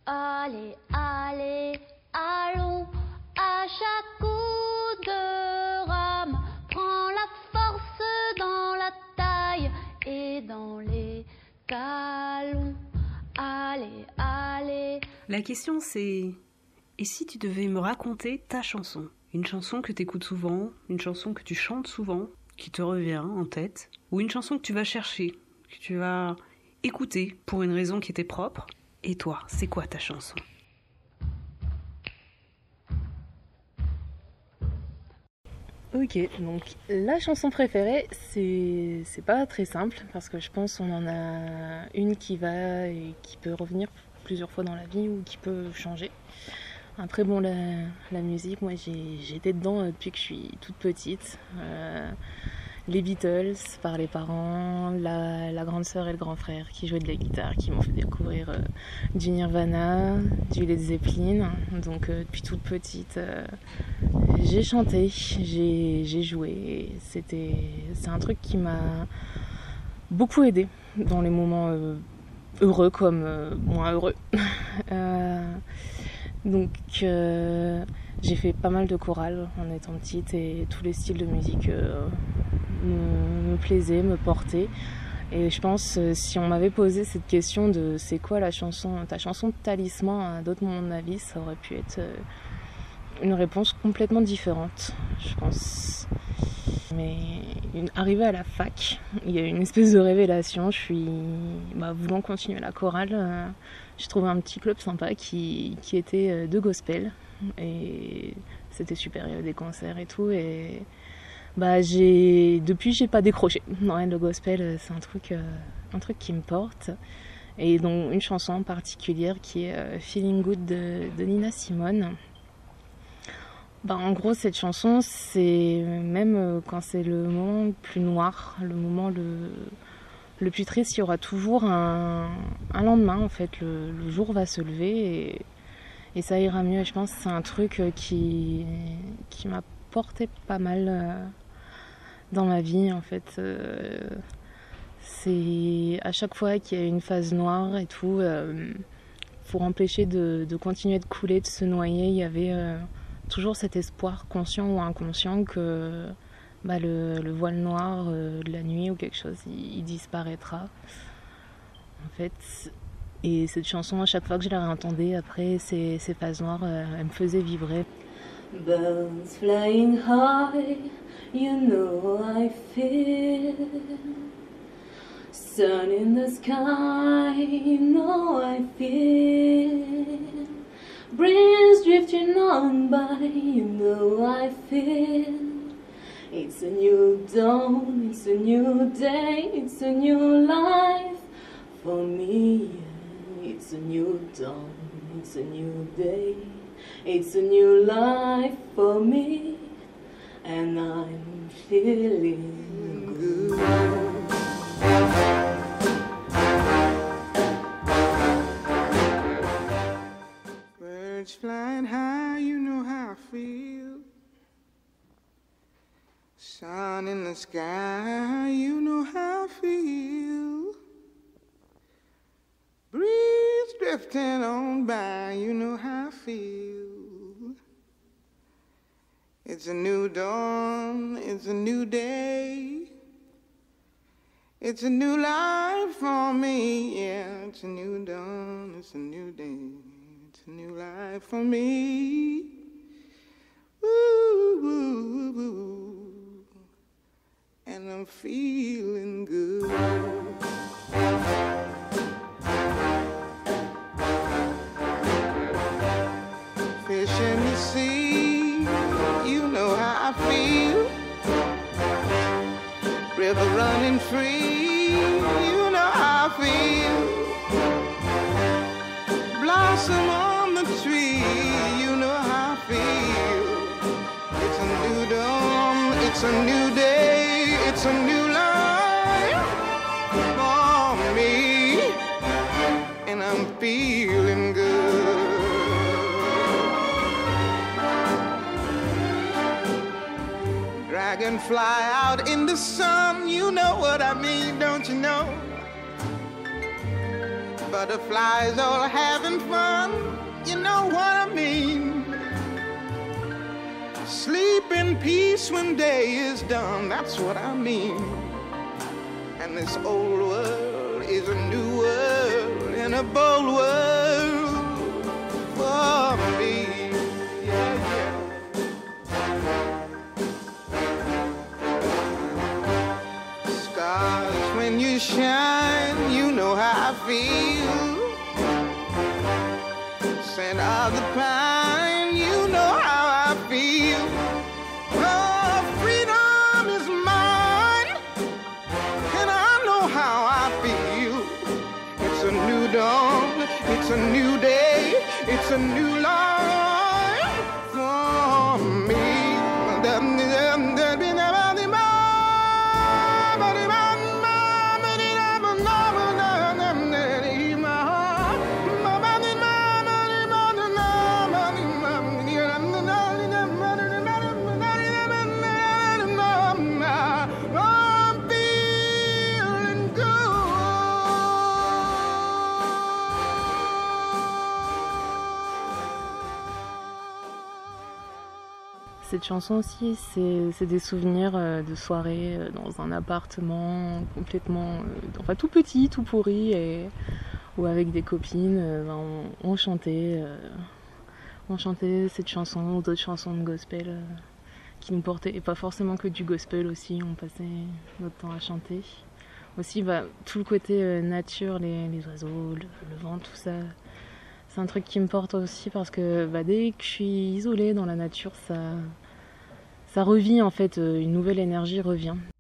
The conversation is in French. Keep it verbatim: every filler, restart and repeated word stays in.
Allez, allez, allons, à chaque coup de rame, prends la force dans la taille et dans les talons. Allez, allez. La question c'est, et si tu devais me raconter ta chanson? Une chanson que tu écoutes souvent, une chanson que tu chantes souvent, qui te revient en tête, ou une chanson que tu vas chercher, que tu vas écouter pour une raison qui était propre. Et toi, c'est quoi ta chanson? Ok, donc la chanson préférée, c'est c'est pas très simple parce que je pense qu'on en a une qui va et qui peut revenir plusieurs fois dans la vie ou qui peut changer. Après bon, la, la musique, moi j'ai j'étais dedans depuis que je suis toute petite. Euh, les Beatles par les parents, la, la grande sœur et le grand frère qui jouaient de la guitare, qui m'ont fait découvrir euh, du Nirvana, du Led Zeppelin. Donc euh, depuis toute petite, euh, j'ai chanté, j'ai, j'ai joué. C'était, c'est un truc qui m'a beaucoup aidée dans les moments euh, heureux comme euh, moins heureux. euh, donc euh, j'ai fait pas mal de chorales en étant petite et tous les styles de musique euh, me, me plaisaient, me portaient. Et je pense, euh, si on m'avait posé cette question de c'est quoi la chanson, ta chanson de talisman, à d'autres moments de ma vie, ça aurait pu être euh, une réponse complètement différente, je pense. Mais une, arrivée à la fac, il y a eu une espèce de révélation. Je suis, bah, voulant continuer la chorale, euh, j'ai trouvé un petit club sympa qui, qui était euh, de gospel. Et c'était super, il y avait des concerts et tout. Et bah, j'ai, depuis, j'ai pas décroché. Ouais, le gospel, c'est un truc, euh, un truc qui me porte. Et donc, une chanson en particulier qui est euh, Feeling Good de, de Nina Simone. Bah, en gros, cette chanson, c'est même quand c'est le moment le plus noir, le moment le, le plus triste, il y aura toujours un, un lendemain, en fait. Le, le jour va se lever et, et ça ira mieux. Et je pense que c'est un truc qui, qui m'a porté pas mal dans ma vie, en fait. Euh, c'est à chaque fois qu'il y a une phase noire et tout, euh, pour empêcher de, de continuer de couler, de se noyer, il y avait... Euh, toujours cet espoir conscient ou inconscient que bah, le, le voile noir euh, de la nuit ou quelque chose, il, il disparaîtra. En fait, et cette chanson, à chaque fois que je la réentendais, après ces, ces phases noires, euh, elle me faisait vibrer. Birds flying high, you know I feel. Sun in the sky, you know I feel. Breeze drifting on by, you know I feel. It's a new dawn, it's a new day, it's a new life for me. It's a new dawn, it's a new day, it's a new life for me. And I'm feeling good. Flying high, you know how I feel. Sun in the sky, you know how I feel. Breeze drifting on by, you know how I feel. It's a new dawn, it's a new day. It's a new life for me, yeah. It's a new dawn, it's a new day. New life for me. Woo, woo, woo. And I'm feeling good. Fish in the sea, you know how I feel. River running free, you know how I feel. Blossom on tree, you know how I feel. It's a new dawn, it's a new day, it's a new life for me, and I'm feeling good. Dragonfly out in the sun, you know what I mean, don't you know? butterflies all having fun. You know what I mean? Sleep in peace when day is done. That's what I mean. And this old world is a new world and a bold world for me. Yeah, yeah. Stars, when you shine, you know how I feel. Scent of the pine, you know how I feel. Oh, freedom is mine, and I know how I feel. It's a new dawn, it's a new day, it's a new life for me. Cette chanson aussi, c'est, c'est des souvenirs euh, de soirées euh, dans un appartement complètement, euh, enfin tout petit, tout pourri, et où avec des copines, euh, ben, on, on chantait, euh, on chantait cette chanson ou d'autres chansons de gospel euh, qui nous portaient, et pas forcément que du gospel aussi, on passait notre temps à chanter. Aussi, bah, tout le côté euh, nature, les, les oiseaux, le, le vent, tout ça. C'est un truc qui me porte aussi parce que bah, dès que je suis isolée dans la nature, ça, ça revit en fait, une nouvelle énergie revient.